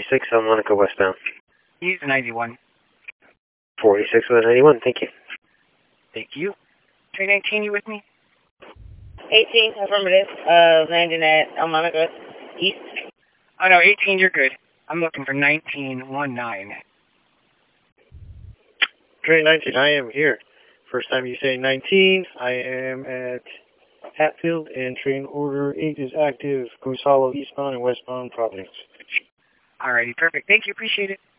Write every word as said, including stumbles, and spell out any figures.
forty-six on Monaco westbound. Use ninety-one. forty-six with a ninety-one, thank you. Thank you. Train nineteen, you with me? eighteen, affirmative, uh, landing at El Monaco East. Oh no, eighteen, you're good. I'm looking for nineteen one nine. Train nineteen, I am here. First time you say nineteen, I am at Hatfield, and train order eight is active. Goose Hollow eastbound and westbound Providence. Alrighty, perfect. Thank you, appreciate it.